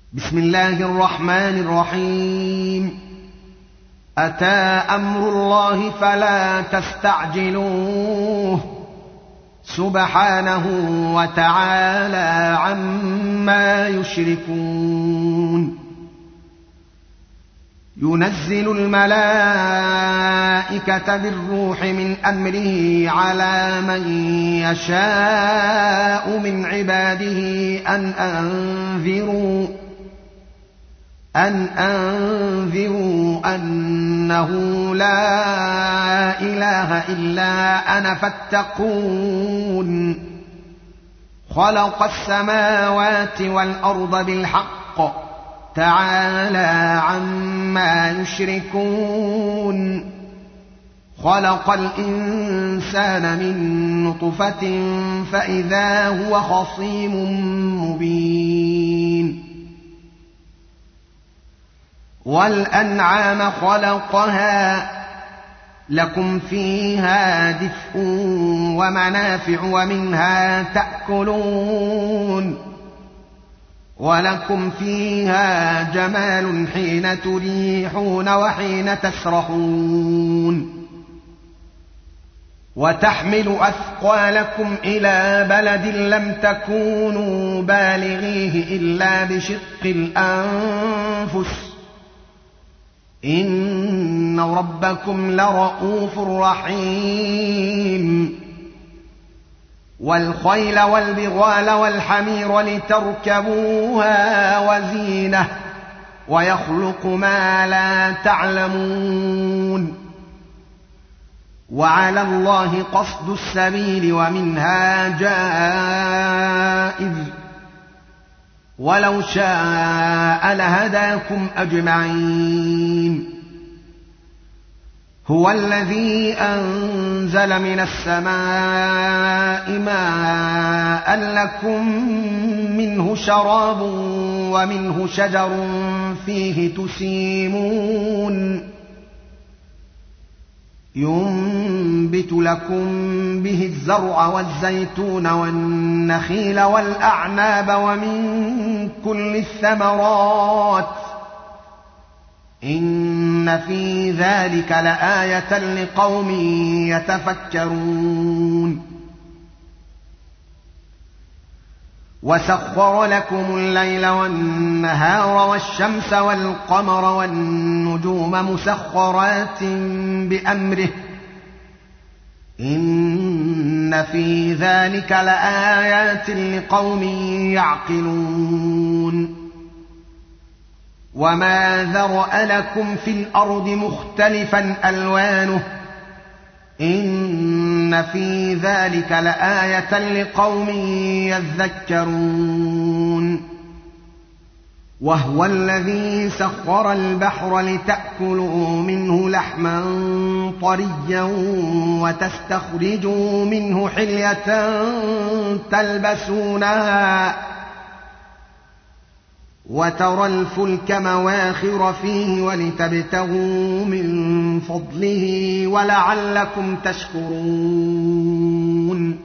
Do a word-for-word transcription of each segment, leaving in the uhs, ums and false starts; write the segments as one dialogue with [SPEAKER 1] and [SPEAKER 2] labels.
[SPEAKER 1] بسم الله الرحمن الرحيم. أتى أمر الله فلا تستعجلوه سبحانه وتعالى عما يشركون. ينزل الملائكة بالروح من أمره على من يشاء من عباده أن أنذروا أن أنذروا أنه لا إله إلا أنا فاتقون. خلق السماوات والأرض بالحق تعالى عما يشركون. خلق الإنسان من نطفة فإذا هو خصيم مبين. والأنعام خلقها لكم فيها دفء ومنافع ومنها تأكلون. ولكم فيها جمال حين تريحون وحين تسرحون. وتحمل أثقالكم إلى بلد لم تكونوا بالغيه إلا بشق الأنفس إن ربكم لرءوف رحيم. والخيل والبغال والحمير لتركبوها وزينة ويخلق ما لا تعلمون. وعلى الله قصد السبيل ومنها جائز ولو شاء لهداكم أجمعين. هو الذي أنزل من السماء ماء لكم منه شراب ومنه شجر فيه تسيمون. ينبت لكم به الزرع والزيتون والنخيل والأعناب ومن كل الثمرات إن في ذلك لآية لقوم يتفكرون. وسخر لكم الليل والنهار والشمس والقمر والنجوم مسخرات بأمره إن في ذلك لآيات لقوم يعقلون. وما ذرأ لكم في الأرض مختلفا ألوانه إن في ذلك لآية لقوم يذكرون. وهو الذي سخر البحر لتأكلوا منه لحما طريا وتستخرجوا منه حلية تلبسونها وترى الفلك مواخر فيه ولتبتغوا من فضله ولعلكم تشكرون.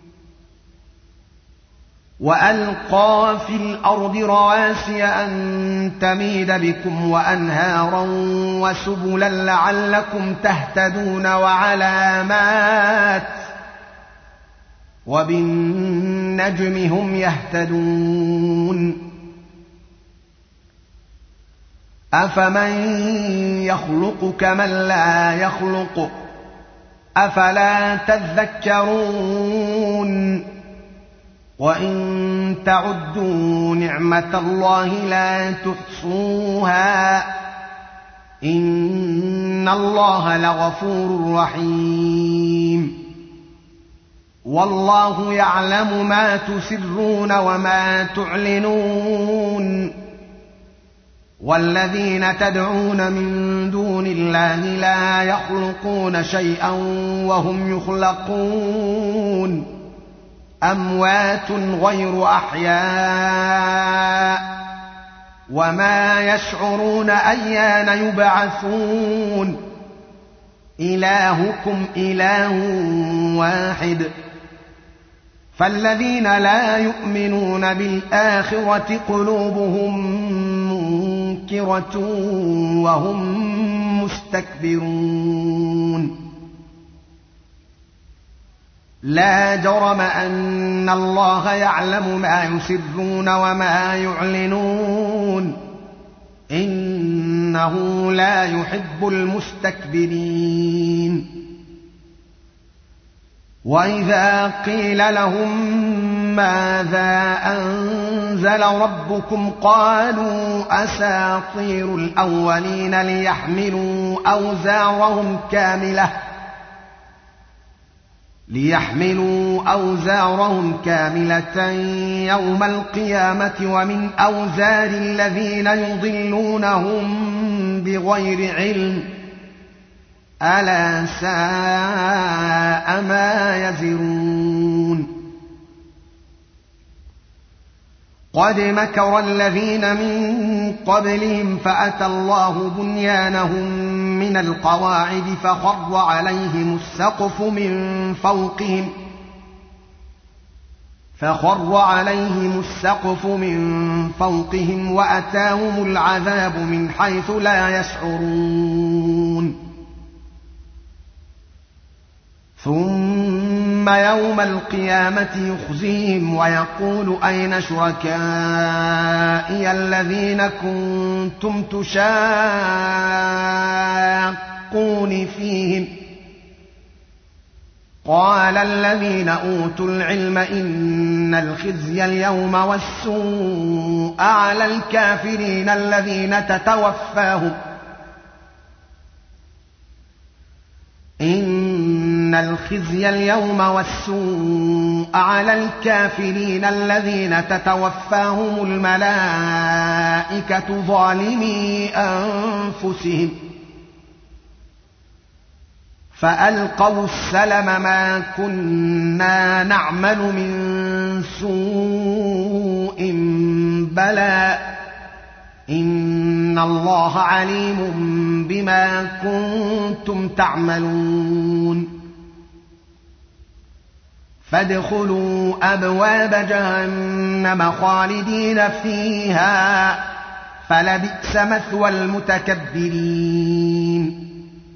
[SPEAKER 1] وألقى في الأرض رواسي أن تميد بكم وأنهارا وسبلا لعلكم تهتدون وعلامات وبالنجم هم يهتدون. أفمن يخلق كمن لا يخلق أفلا تذكرون. وإن تعدوا نعمة الله لا تحصوها إن الله لغفور رحيم. والله يعلم ما تسرون وما تعلنون. والذين تدعون من دون الله لا يخلقون شيئا وهم يخلقون أموات غير أحياء وما يشعرون أيان يبعثون. إلهكم إله واحد فالذين لا يؤمنون بالآخرة قلوبهم منكرة وهم مستكبرون لا جرم أن الله يعلم ما يسرون وما يعلنون إنه لا يحب المستكبرين وإذا قيل لهم ماذا أنزل ربكم قالوا أساطير الأولين ليحملوا أوزارهم كاملة ليحملوا أوزارهم كاملة يوم القيامة ومن أوزار الذين يضلونهم بغير علم ألا ساء ما يزرون قد مكر الذين من قبلهم فأتى الله بنيانهم من القواعد فخر عليهم السقف من فوقهم فخر عليهم السقف من فوقهم وأتاهم العذاب من حيث لا يشعرون ثم يوم القيامة يخزيهم ويقول أين شركائي الذين كنتم تشاقون فيهم قال الذين أوتوا العلم إن الخزي اليوم والسوء على الكافرين الذين تتوفاهم إن الخزي اليوم والسوء على الكافرين الذين تتوفاهم الملائكة ظالمي أنفسهم فألقوا السلم ما كنا نعمل من سوء بلى إن الله عليم بما كنتم تعملون فادخلوا أبواب جهنم خالدين فيها فلبئس مثوى المتكبرين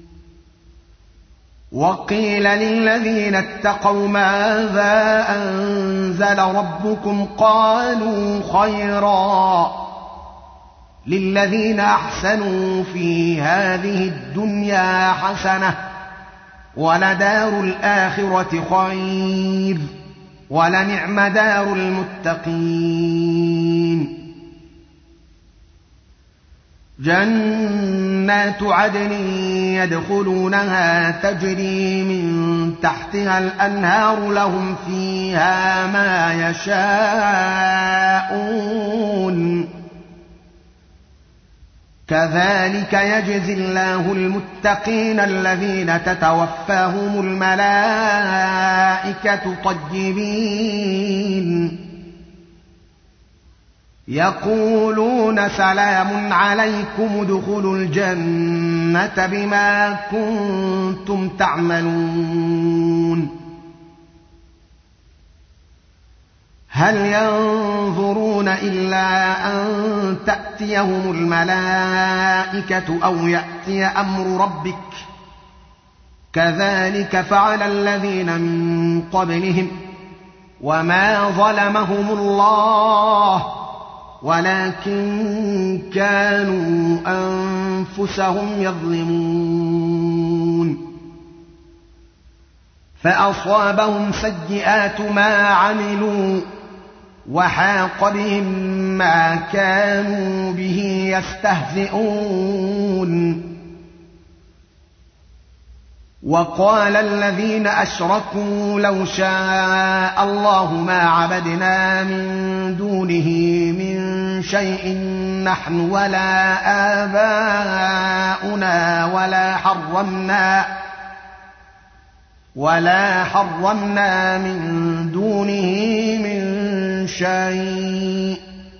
[SPEAKER 1] وقيل للذين اتقوا ماذا أنزل ربكم قالوا خيرا للذين أحسنوا في هذه الدنيا حسنة ولدار الآخرة خير ولنعم دار المتقين جنات عدن يدخلونها تجري من تحتها الأنهار لهم فيها ما يشاءون كذلك يجزي الله المتقين الذين تتوفاهم الملائكة طيبين يقولون سلام عليكم ادخلوا الجنة بما كنتم تعملون هل ينظرون إلا أن تأتيهم الملائكة أو يأتي أمر ربك كذلك فعل الذين من قبلهم وما ظلمهم الله ولكن كانوا أنفسهم يظلمون فأصابهم سيئات ما عملوا وحاق بهم ما كانوا به يستهزئون وقال الذين أشركوا لو شاء الله ما عبدنا من دونه من شيء نحن ولا آباؤنا ولا حرمنا ولا حرمنا من دونه من شيء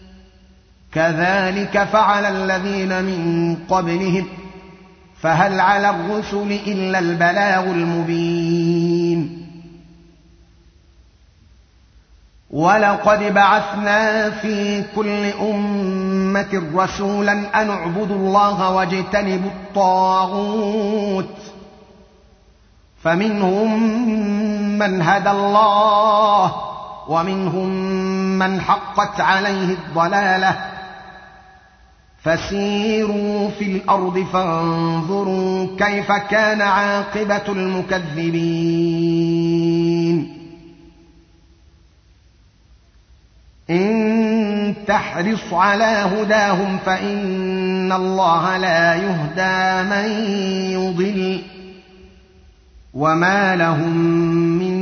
[SPEAKER 1] كذلك فعل الذين من قبلهم فهل على الرسل إلا البلاغ المبين ولقد بعثنا في كل أمة رسولا أن اعبدوا الله واجتنبوا الطاغوت فمنهم من هدى الله ومنهم من حقت عليه الضلالة فسيروا في الأرض فانظروا كيف كان عاقبة المكذبين إن تحرص على هداهم فإن الله لا يهدى من يضل وما لهم من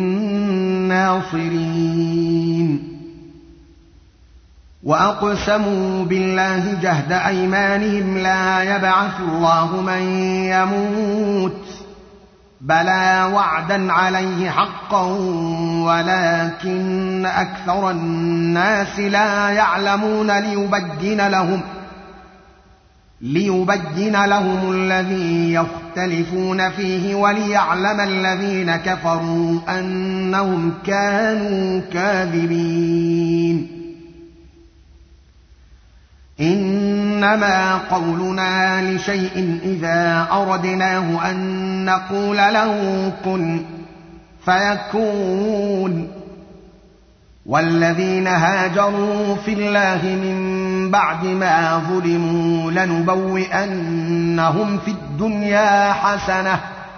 [SPEAKER 1] ناصرين وأقسموا بالله جهد أيمانهم لا يبعث الله من يموت بلى وعدا عليه حقا ولكن أكثر الناس لا يعلمون ليبين لهم ليبين لهم الذي يختلفون فيه وليعلم الذين كفروا أنهم كانوا كاذبين إنما قولنا لشيء إذا أردناه أن نقول له كن فيكون والذين هاجروا في الله من بعد ما ظلموا لنبوئنهم في الدنيا حسنة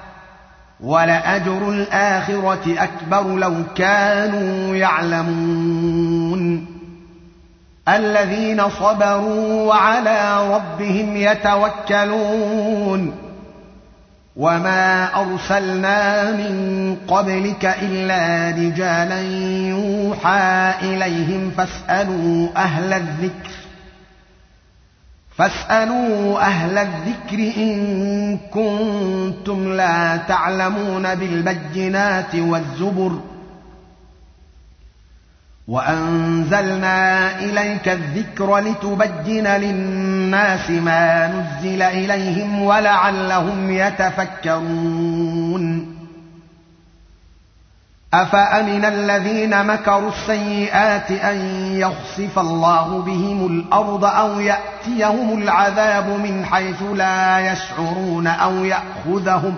[SPEAKER 1] ولأجر الآخرة أكبر لو كانوا يعلمون الذين صبروا وعلى ربهم يتوكلون وما أرسلنا من قبلك إلا رجالا يوحى إليهم فاسألوا أهل الذكر فاسألوا أهل الذكر إن كنتم لا تعلمون بالبينات والزبر وأنزلنا إليك الذكر لتبين للناس ما نزل إليهم ولعلهم يتفكرون أفأمن الذين مكروا السيئات أن يخسف الله بهم الأرض أو يأتيهم العذاب من حيث لا يشعرون أو يأخذهم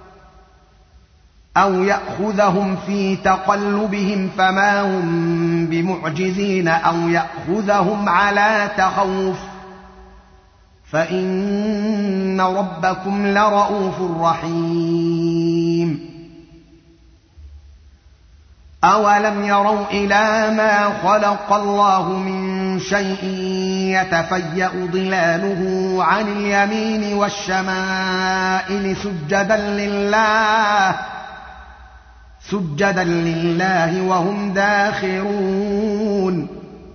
[SPEAKER 1] أو يأخذهم في تقلبهم فما هم بمعجزين أو يأخذهم على تخوف فإن ربكم لرؤوف رحيم أولم يروا إلى ما خلق الله من شيء يتفيأ ظلاله عن اليمين والشمائل سجدا لله سجدا لله وهم داخرون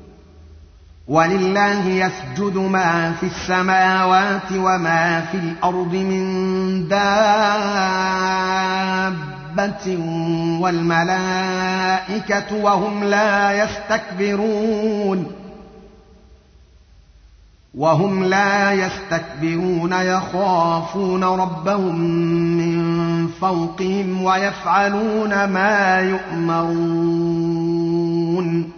[SPEAKER 1] ولله يسجد ما في السماوات وما في الأرض من دابة والملائكة وهم لا يستكبرون وهم لا يستكبرون يخافون ربهم من فوقهم ويفعلون ما يؤمرون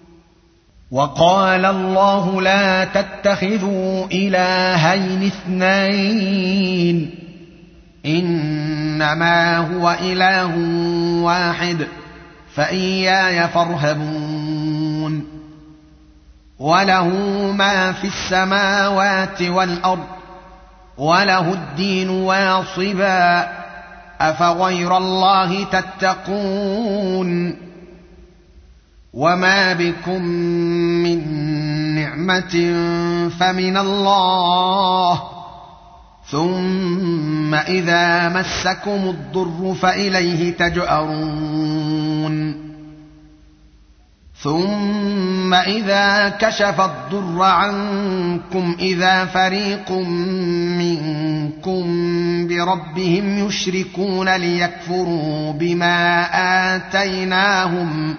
[SPEAKER 1] وقال الله لا تتخذوا إلهين اثنين إنما هو إله واحد فإياي فارهبون وله ما في السماوات والأرض وله الدين واصبا أفغير الله تتقون وما بكم من نعمة فمن الله ثم إذا مسكم الضر فإليه تجأرون ثم إذا كشف الضر عنكم إذا فريق منكم بربهم يشركون ليكفروا بما آتيناهم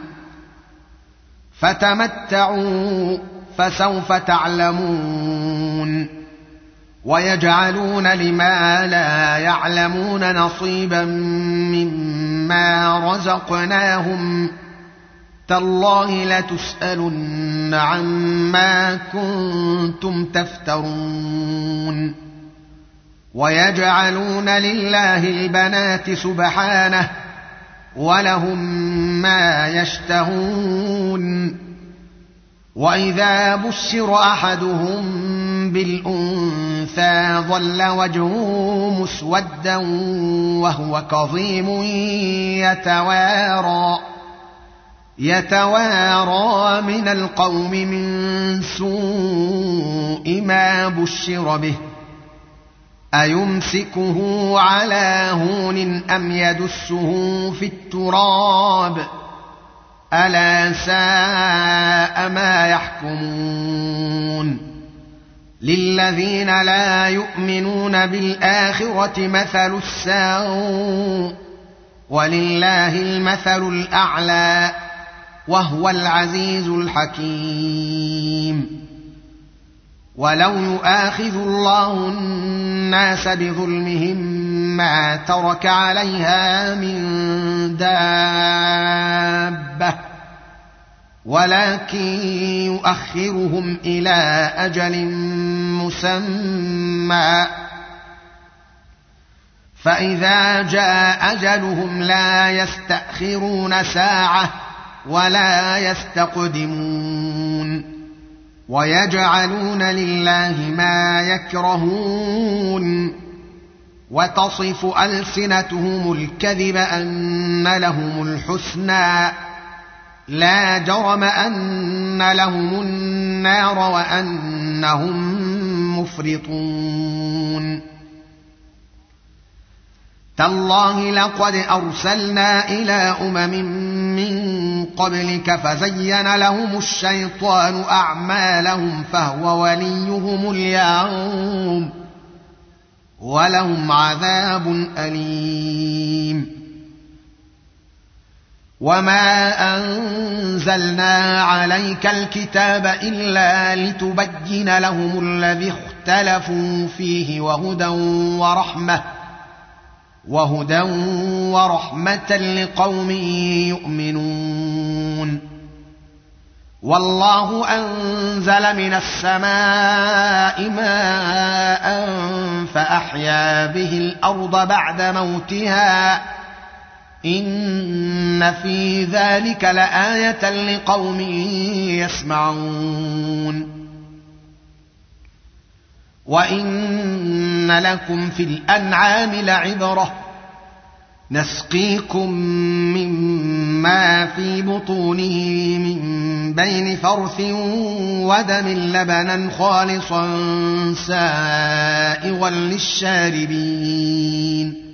[SPEAKER 1] فتمتعوا فسوف تعلمون ويجعلون لما لا يعلمون نصيبا مما رزقناهم تالله لتسألن عما كنتم تفترون ويجعلون لله البنات سبحانه ولهم ما يشتهون وإذا بشر أحدهم بالأنثى ظل وجهه مسودا وهو كظيم يتوارى يتوارى من القوم من سوء ما بشر به أيمسكه على هون أم يدسه في التراب ألا ساء ما يحكمون للذين لا يؤمنون بالآخرة مثل السوء ولله المثل الأعلى وهو العزيز الحكيم ولو يؤاخذ الله الناس بظلمهم ما ترك عليها من دابة ولكن يؤخرهم إلى أجل مسمى فإذا جاء أجلهم لا يستأخرون ساعة ولا يستقدمون ويجعلون لله ما يكرهون وتصف ألسنتهم الكذب أن لهم الحسنى لا جرم أن لهم النار وأنهم مفرطون تالله لقد أرسلنا إلى أمم من قبلك فزين لهم الشيطان أعمالهم فهو وليهم اليوم ولهم عذاب أليم وما أنزلنا عليك الكتاب إلا لتبين لهم الذي اختلفوا فيه وهدى ورحمة وهدى ورحمة لقوم يؤمنون والله أنزل من السماء ماء فأحيا به الأرض بعد موتها إن في ذلك لآية لقوم يسمعون وإن لكم في الأنعام لعبرة نسقيكم مما في بطونه من بين فرث ودم لبنا خالصا سائغا للشاربين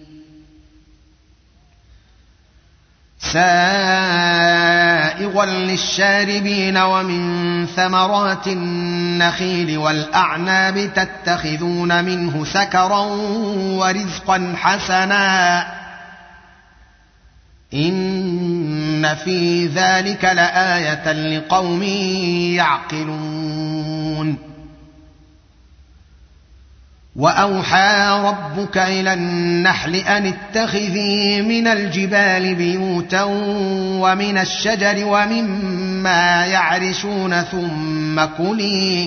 [SPEAKER 1] سائغا للشاربين ومن ثمرات النخيل والأعناب تتخذون منه سكرا ورزقا حسنا إن في ذلك لآية لقوم يعقلون وأوحى ربك إلى النحل أن اتخذي من الجبال بيوتا ومن الشجر ومما يعرشون ثم كلي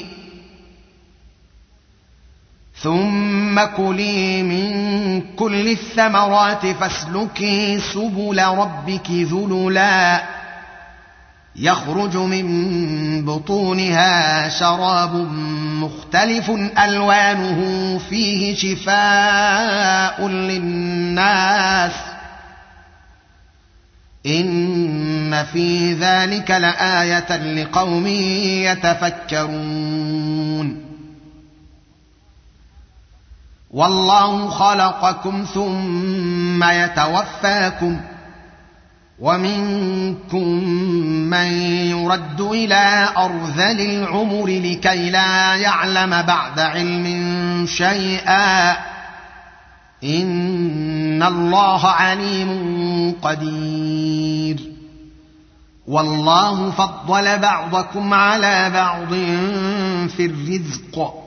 [SPEAKER 1] ثم كلي من كل الثمرات فاسلكي سبل ربك ذللا يخرج من بطونها شراب مختلف ألوانه فيه شفاء للناس إن في ذلك لآية لقوم يتفكرون والله خلقكم ثم يتوفاكم ومنكم من يرد إلى أرذل العمر لكي لا يعلم بعد علم شيئا إن الله عليم قدير والله فضل بعضكم على بعض في الرزق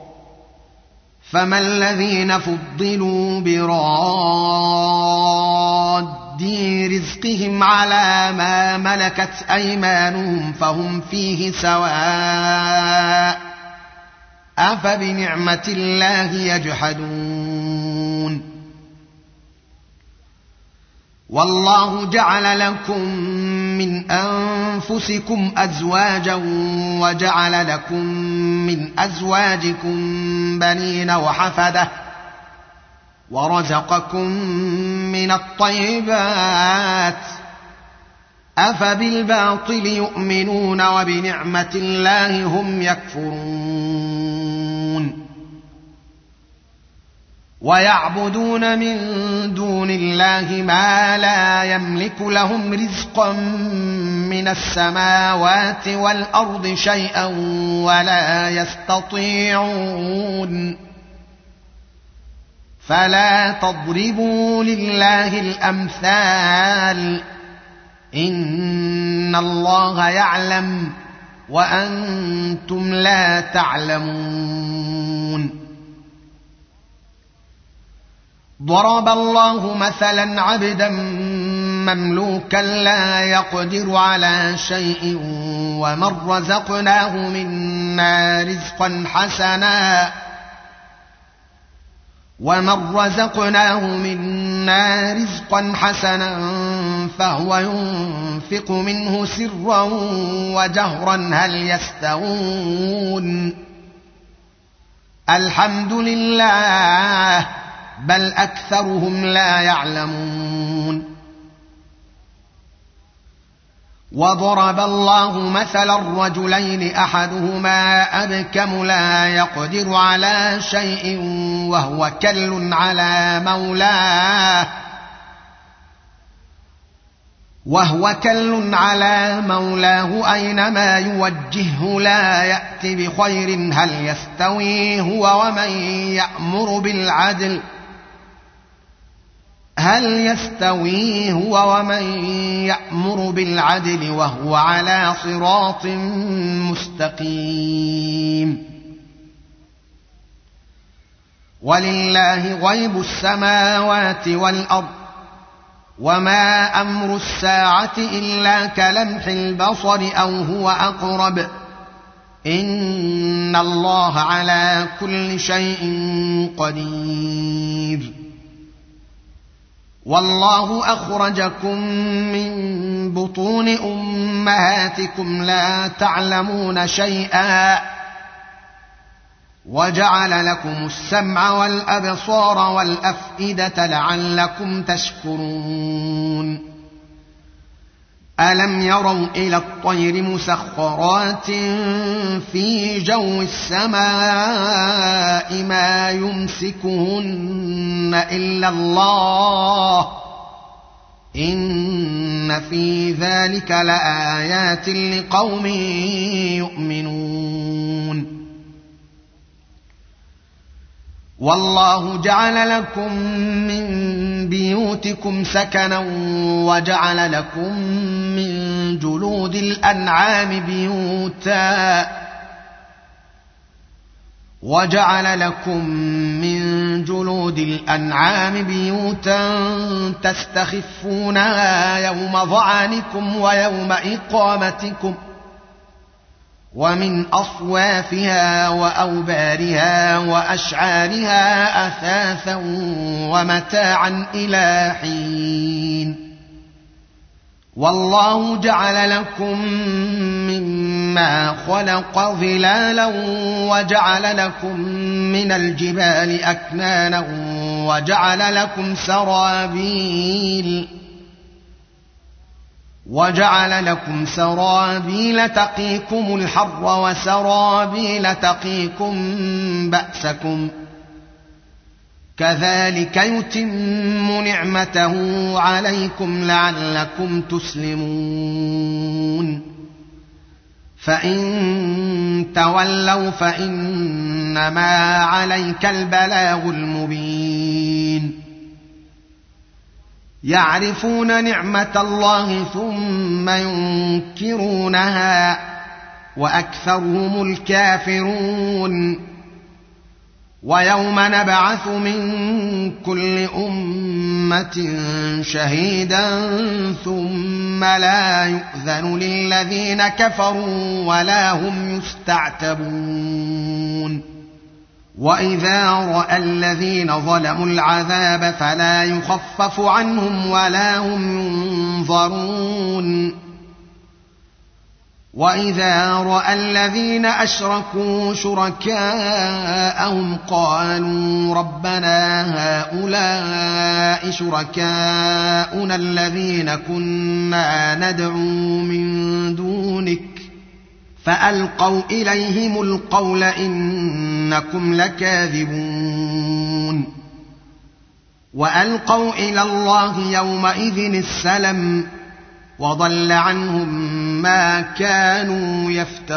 [SPEAKER 1] فما الذين فضلوا براد رزقهم على ما ملكت أيمانهم فهم فيه سواء أفبنعمة الله يجحدون والله جعل لكم من أنفسكم أزواجا وجعل لكم من أزواجكم بنين وحفدة ورزقكم من الطيبات أفبالباطل يؤمنون وبنعمة الله هم يكفرون ويعبدون من دون الله ما لا يملك لهم رزقا من السماوات والأرض شيئا ولا يستطيعون فلا تضربوا لله الأمثال إن الله يعلم وأنتم لا تعلمون ضرب الله مثلا عبدا مملوكا لا يقدر على شيء ومن رزقناه منا رزقا حسنا ومن رزقناه منا رزقا حسنا فهو ينفق منه سرا وجهرا هل يستوون الحمد لله بل أكثرهم لا يعلمون وضرب الله مثلا الرجلين أحدهما أبكم لا يقدر على شيء وهو كل على مولاه وهو كل على مولاه أينما يوجهه لا يأتي بخير هل يستوي هو ومن يأمر بالعدل هل يستوي هو ومن يأمر بالعدل وهو على صراط مستقيم ولله غيب السماوات والأرض وما أمر الساعة إلا كلمح البصر أو هو أقرب إن الله على كل شيء قدير والله أخرجكم من بطون أمهاتكم لا تعلمون شيئا وجعل لكم السمع والأبصار والأفئدة لعلكم تشكرون ألم يروا إلى الطير مسخرات في جو السماء ما يمسكهن إلا الله إن في ذلك لآيات لقوم يؤمنون والله جعل لكم من بيوتكم سكنا وجعل لكم من جلود الأنعام بيوتا وجعل لكم من جلود الأنعام بيوتا تستخفونها يوم ظعنكم ويوم إقامتكم ومن أصوافها وأوبارها وأشعارها أثاثا ومتاعا إلى حين والله جعل لكم مما خلق ظلالا وجعل لكم من الجبال أكنانا وجعل لكم سرابيل وجعل لكم سرابيل تقيكم الحر وسرابيل تقيكم بأسكم كذلك يتم نعمته عليكم لعلكم تسلمون فإن تولوا فإنما عليك البلاغ المبين يعرفون نعمة الله ثم ينكرونها وأكثرهم الكافرون ويوم نبعث من كل أمة شهيدا ثم لا يؤذن للذين كفروا ولا هم يستعتبون وإذا رأى الذين ظلموا العذاب فلا يخفف عنهم ولا هم ينظرون وإذا رأى الذين أشركوا شركاءهم قالوا ربنا هؤلاء شركاؤنا الذين كنا ندعو من دونك فألقوا إليهم القول إنكم لكاذبون وألقوا إلى الله يومئذ السلم وضل عنهم ما كانوا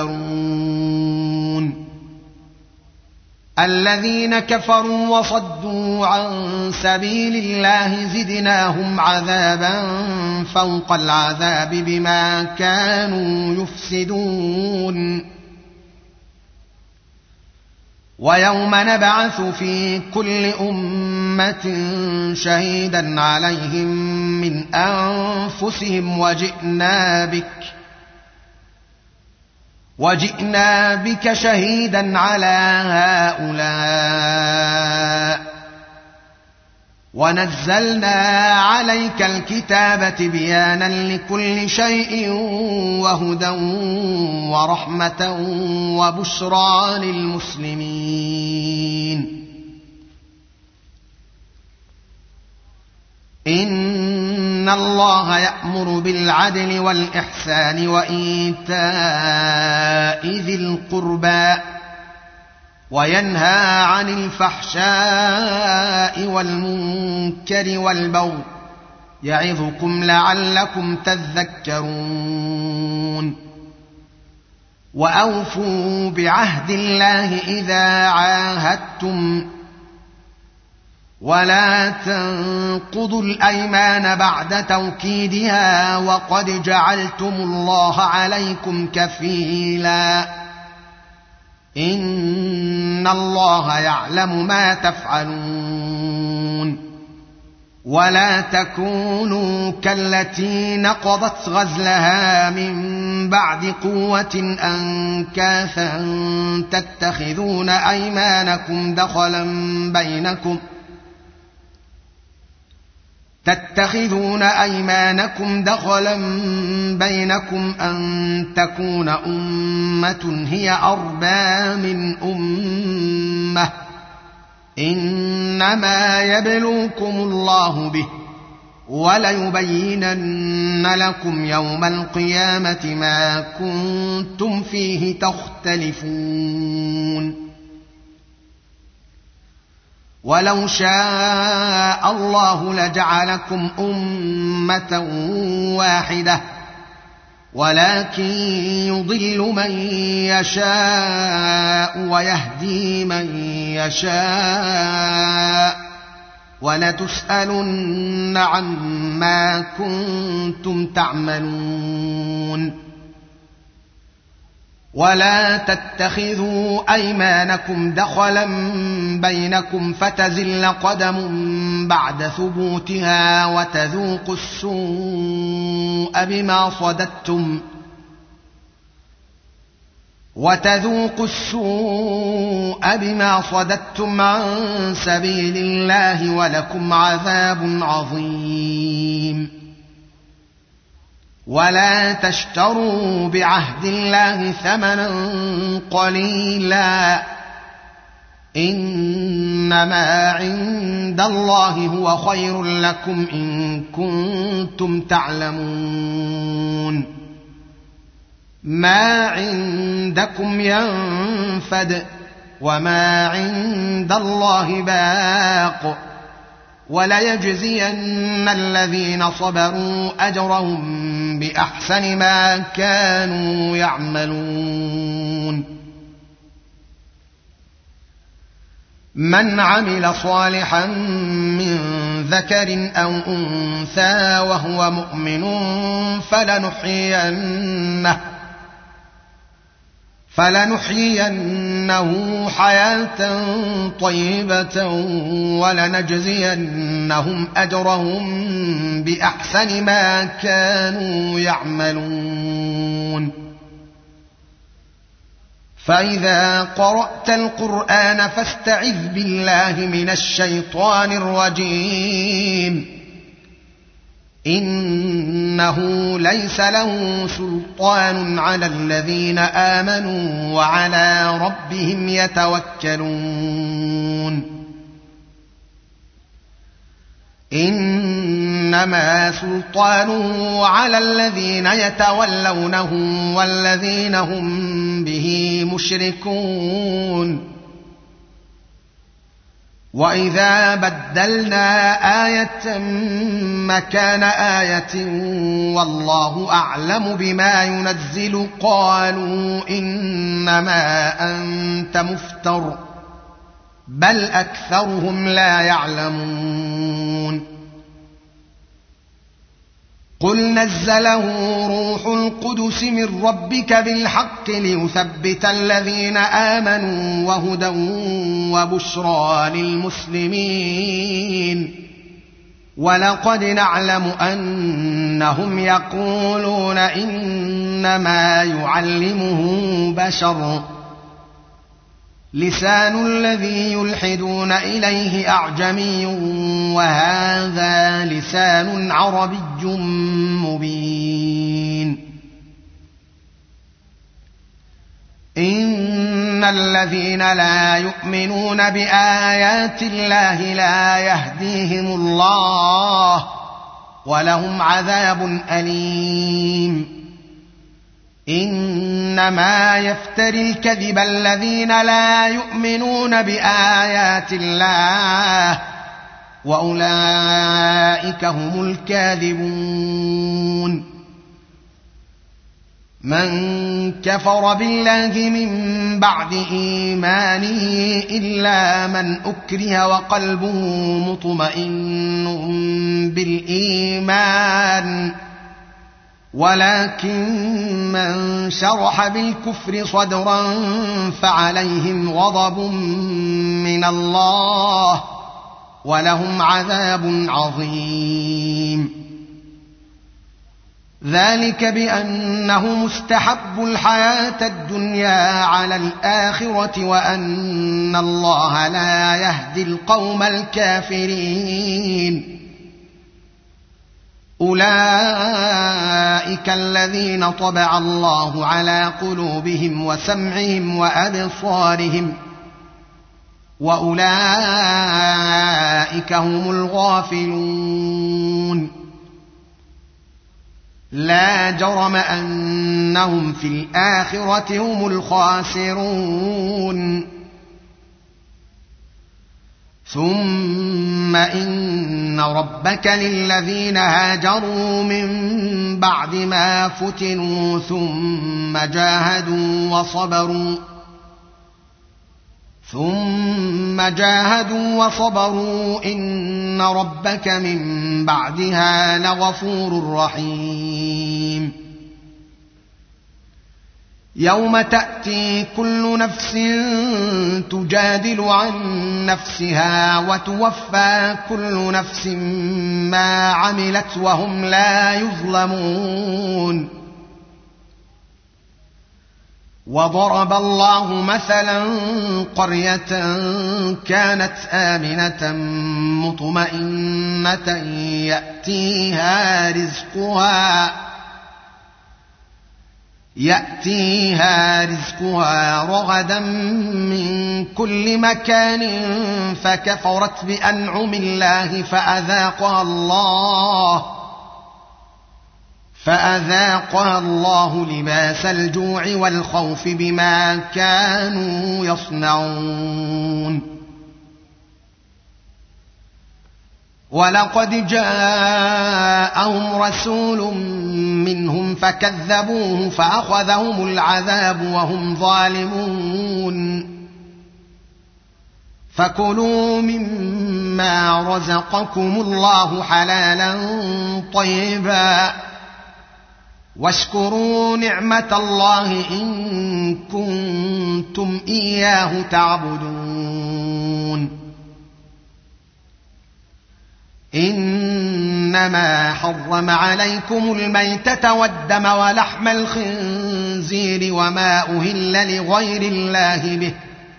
[SPEAKER 1] يفترون الذين كفروا وصدوا عن سبيل الله زدناهم عذابا فوق العذاب بما كانوا يفسدون ويوم نبعث في كل أمة شهيدا عليهم من أنفسهم وجئنا بك وجئنا بك شهيدا على هؤلاء ونزلنا عليك الكتاب بيانا لكل شيء وهدى ورحمة وبشرى للمسلمين إن الله يأمر بالعدل والإحسان وإيتاء ذي القربى وينهى عن الفحشاء والمنكر والبغي يعظكم لعلكم تذكرون وأوفوا بعهد الله إذا عاهدتم ولا تنقضوا الأيمان بعد توكيدها وقد جعلتم الله عليكم كفيلا إن الله يعلم ما تفعلون ولا تكونوا كالتي نقضت غزلها من بعد قوة أنكاثا تتخذون أيمانكم دخلا بينكم تتخذون أيمانكم دخلا بينكم أن تكون أمة هي أربى من أمة إنما يبلوكم الله به وليبينن لكم يوم القيامة ما كنتم فيه تختلفون ولو شاء الله لجعلكم أمة واحدة ولكن يضل من يشاء ويهدي من يشاء ولتسألن عما كنتم تعملون ولا تتخذوا أيمانكم دخلا بينكم فتزل قدم بعد ثبوتها وتذوقوا السوء بما صددتم وتذوقوا السوء بما صددتم عن سبيل الله ولكم عذاب عظيم ولا تشتروا بعهد الله ثمنا قليلا إنما عند الله هو خير لكم إن كنتم تعلمون ما عندكم ينفد وما عند الله باق وليجزين الذين صبروا أجرهم بأحسن ما كانوا يعملون من عمل صالحا من ذكر أو أنثى وهو مؤمن فلنحيينه فلنحيينه حياة طيبة ولنجزينهم أجرهم بأحسن ما كانوا يعملون فإذا قرأت القرآن فاستعذ بالله من الشيطان الرجيم إنه ليس له سلطان على الذين آمنوا وعلى ربهم يتوكلون إنما سلطانه على الذين يتولونه والذين هم به مشركون وإذا بدلنا آية مكان آية والله أعلم بما ينزل قالوا إنما أنت مفتر بل أكثرهم لا يعلمون قل نزله روح القدس من ربك بالحق ليثبت الذين آمنوا وهدى وبشرى للمسلمين ولقد نعلم أنهم يقولون إنما يعلمه بشر لسان الذي يلحدون إليه أعجمي وهذا لسان عربي مبين إن الذين لا يؤمنون بآيات الله لا يهديهم الله ولهم عذاب أليم إنما يفتري الكذب الذين لا يؤمنون بآيات الله وأولئك هم الكاذبون من كفر بالله من بعد إيمانه إلا من أكره وقلبه مطمئن بالإيمان ولكن من شرح بالكفر صدرا فعليهم غضب من الله ولهم عذاب عظيم ذلك بأنه مستحب الحياة الدنيا على الآخرة وأن الله لا يهدي القوم الكافرين أولئك الذين طبع الله على قلوبهم وسمعهم وأبصارهم وأولئك هم الغافلون لا جرم أنهم في الآخرة هم الخاسرون ثم إن ربك للذين هاجروا من بعد ما فتنوا ثم جاهدوا وصبروا ثم جاهدوا وصبروا إن ربك من بعدها لغفور رحيم يوم تأتي كل نفس تجادل عن نفسها وتوفى كل نفس ما عملت وهم لا يظلمون وضرب الله مثلا قرية كانت آمنة مطمئنة يأتيها رزقها يأتيها رزقها رغدا من كل مكان فكفرت بأنعم الله فأذاقها الله فأذاقها الله لباس الجوع والخوف بما كانوا يصنعون ولقد جاءهم رسول منهم فكذبوه فأخذهم العذاب وهم ظالمون فكلوا مما رزقكم الله حلالا طيبا واشكروا نعمة الله إن كنتم إياه تعبدون إنما حرم عليكم الميتة والدم ولحم الخنزير وما أهل لغير الله به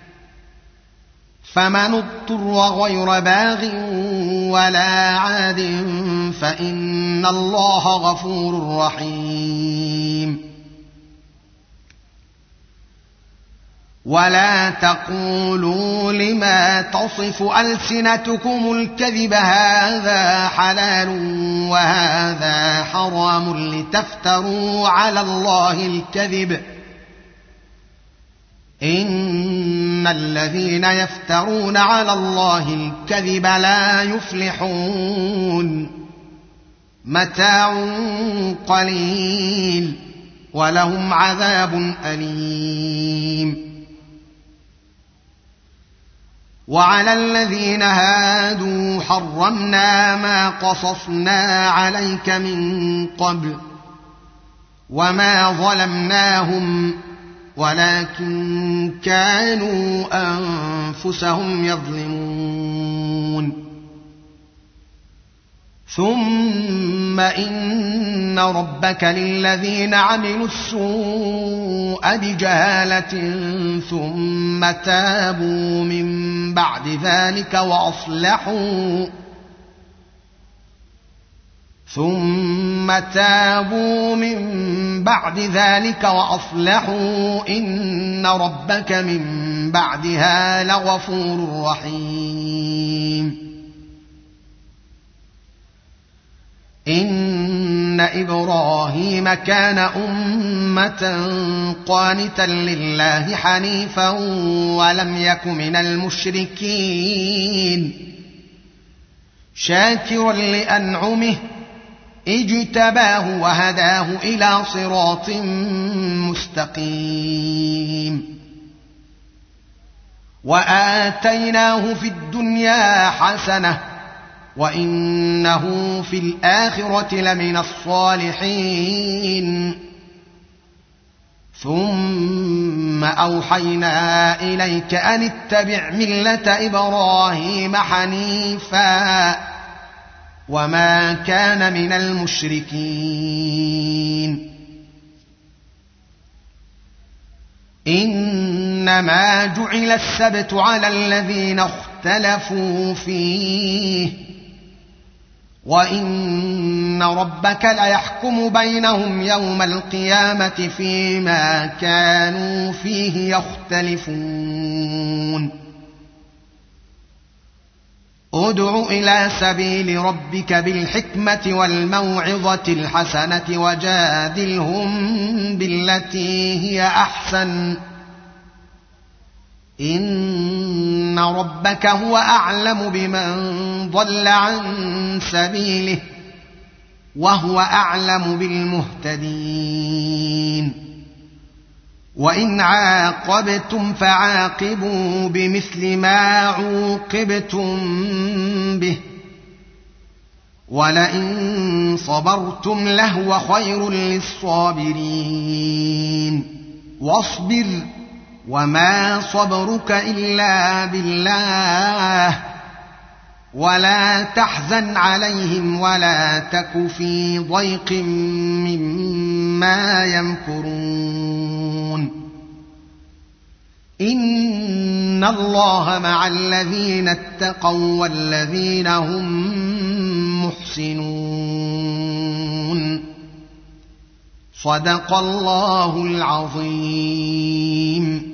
[SPEAKER 1] فمن اضطر غير باغ ولا عاد فإن الله غفور رحيم ولا تقولوا لما تصف ألسنتكم الكذب هذا حلال وهذا حرام لتفتروا على الله الكذب إن الذين يفترون على الله الكذب لا يفلحون متاع قليل ولهم عذاب أليم وعلى الذين هادوا حرمنا ما قصصنا عليك من قبل وما ظلمناهم ولكن كانوا أنفسهم يظلمون ثم إن ربك للذين عملوا السوء بجهالة ثم تابوا من بعد ذلك وأصلحوا ثم تابوا من بعد ذلك وأصلحوا إن ربك من بعدها لغفور رحيم إن إبراهيم كان أمة قانتا لله حنيفا ولم يك من المشركين شاكرا لأنعمه اجتباه وهداه إلى صراط مستقيم وآتيناه في الدنيا حسنة وإنه في الآخرة لمن الصالحين ثم أوحينا إليك أن اتبع ملة إبراهيم حنيفا وما كان من المشركين إنما جعل السبت على الذين اختلفوا فيه وإن ربك ليحكم بينهم يوم القيامة فيما كانوا فيه يختلفون ادع إلى سبيل ربك بالحكمة والموعظة الحسنة وجادلهم بالتي هي أحسن إن ربك هو أعلم بمن ضل عن سبيله وهو أعلم بالمهتدين وإن عاقبتم فعاقبوا بمثل ما عوقبتم به ولئن صبرتم لهو خير للصابرين واصبر وما صبرك إلا بالله ولا تحزن عليهم ولا تك في ضيق مما يمكرون إن الله مع الذين اتقوا والذين هم محسنون صدق الله العظيم.